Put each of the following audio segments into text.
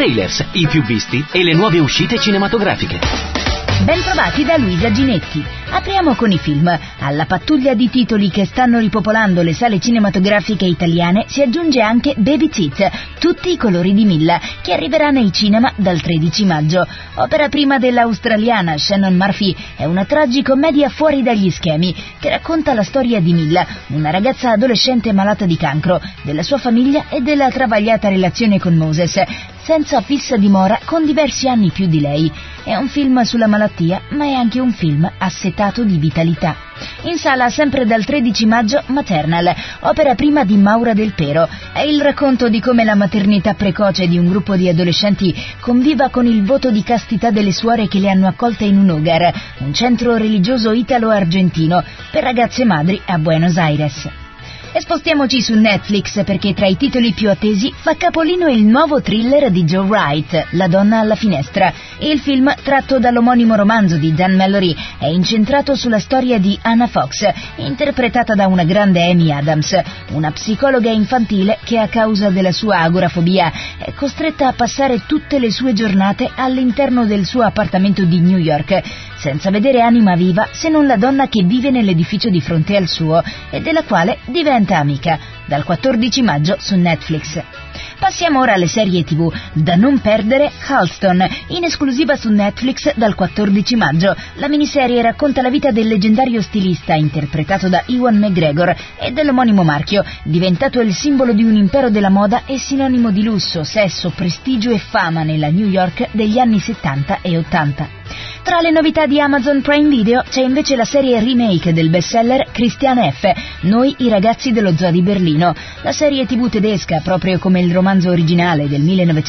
Trailers, i più visti e le nuove uscite cinematografiche. Bentrovati da Luisa Ginetti. Apriamo con i film. Alla pattuglia di titoli che stanno ripopolando le sale cinematografiche italiane si aggiunge anche Baby's It, tutti i colori di Milla, che arriverà nei cinema dal 13 maggio. Opera prima dell'australiana Shannon Murphy, è una tragicommedia fuori dagli schemi che racconta la storia di Milla, una ragazza adolescente malata di cancro, della sua famiglia e della travagliata relazione con Moses, senza fissa dimora, con diversi anni più di lei. È un film sulla malattia, ma è anche un film assetato di vitalità. In sala sempre dal 13 maggio Maternal, opera prima di Maura Del Pero. È il racconto di come la maternità precoce di un gruppo di adolescenti conviva con il voto di castità delle suore che le hanno accolte in un Hogar, un centro religioso italo-argentino per ragazze madri a Buenos Aires. E spostiamoci su Netflix perché tra i titoli più attesi fa capolino il nuovo thriller di Joe Wright, La donna alla finestra. Il film, tratto dall'omonimo romanzo di Dan Mallory, è incentrato sulla storia di Anna Fox, interpretata da una grande Amy Adams, una psicologa infantile che a causa della sua agorafobia è costretta a passare tutte le sue giornate all'interno del suo appartamento di New York, senza vedere anima viva se non la donna che vive nell'edificio di fronte al suo e della quale diventa amica, dal 14 maggio su Netflix. Passiamo ora alle serie TV. Da non perdere, Halston, in esclusiva su Netflix dal 14 maggio. La miniserie racconta la vita del leggendario stilista interpretato da Ewan McGregor e dell'omonimo marchio, diventato il simbolo di un impero della moda e sinonimo di lusso, sesso, prestigio e fama nella New York degli anni 70 e 80. Tra le novità di Amazon Prime Video c'è invece la serie remake del bestseller Christian F., Noi i ragazzi dello zoo di Berlino. La serie TV tedesca, proprio come il romanzo originale del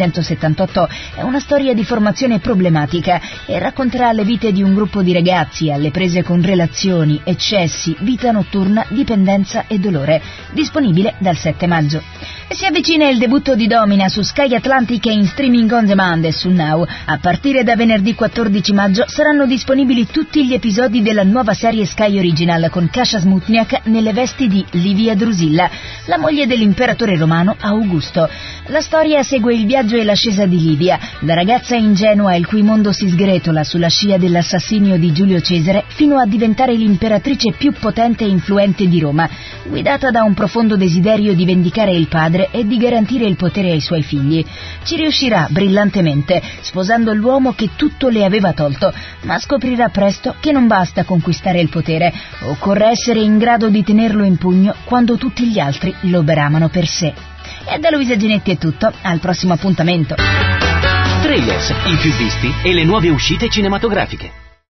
1978, è una storia di formazione problematica e racconterà le vite di un gruppo di ragazzi alle prese con relazioni, eccessi, vita notturna, dipendenza e dolore. Disponibile dal 7 maggio. E si avvicina il debutto di Domina su Sky Atlantic e in streaming on demand e su Now. A partire da venerdì 14 maggio saranno disponibili tutti gli episodi della nuova serie Sky Original con Kasia Smutniak nelle vesti di Livia Drusilla, la moglie dell'imperatore romano Augusto. La storia segue il viaggio e l'ascesa di Livia, la ragazza ingenua il cui mondo si sgretola sulla scia dell'assassinio di Giulio Cesare, fino a diventare l'imperatrice più potente e influente di Roma, guidata da un profondo desiderio di vendicare il padre e di garantire il potere ai suoi figli. Ci riuscirà brillantemente, sposando l'uomo che tutto le aveva tolto, ma scoprirà presto che non basta conquistare il potere, occorre essere in grado di tenerlo in pugno quando tutti gli altri lo beramano per sé. E da Luisa Ginetti è tutto, al prossimo appuntamento. Trailers, i più visti e le nuove uscite cinematografiche.